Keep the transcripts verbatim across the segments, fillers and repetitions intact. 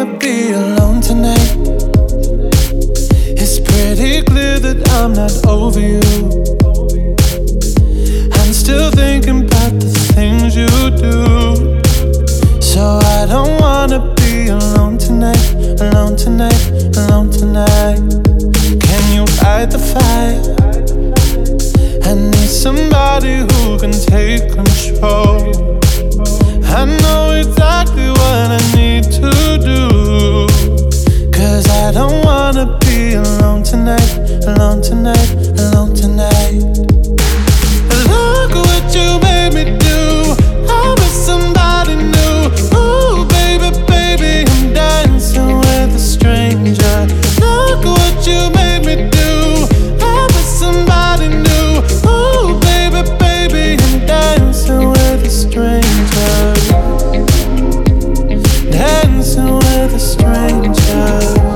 wanna be alone tonight. It's pretty clear that I'm not over you. I'm still thinking about the things you do. So I don't wanna be alone tonight, alone tonight, alone tonight. Can you fight the fire? I need somebody who can take control. I know exactly what I need to do. Cause I don't wanna be alone tonight, alone tonight, alone tonight. Look what you made me do. I'm with somebody new. Ooh, baby, baby, I'm dancing with a stranger. Look what you made me do. I'm with somebody new. Ooh, baby, baby, I'm dancing with a stranger. Dancing with a stranger.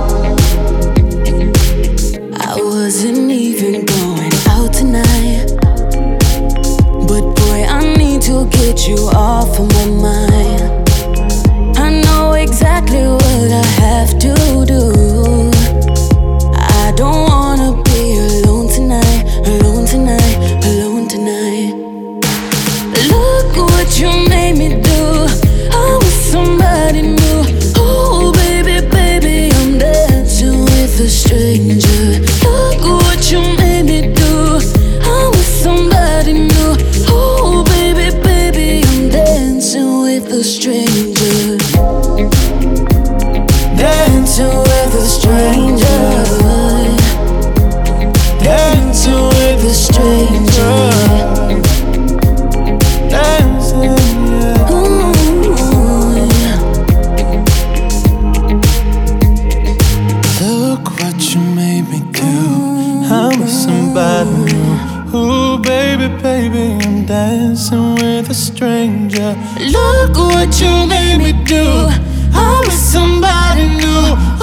I wasn't even going out tonight, but boy, I need to get you off of my mind. I know exactly what I have to do. I don't wanna be alone tonight, alone tonight, alone tonight. Look what you made me do. I'm with somebody new. Oh baby, baby, I'm dancing with a stranger. Look what you made me do. I'm with somebody new. Oh baby, baby, I'm dancing with a stranger. Dancing with a stranger. Dancing with a stranger. Dancing, yeah. Ooh, yeah. Look what you made me do. I'm with somebody new. Ooh, baby, baby, I'm dancing with a stranger. Look what you made me do. I'm with somebody new.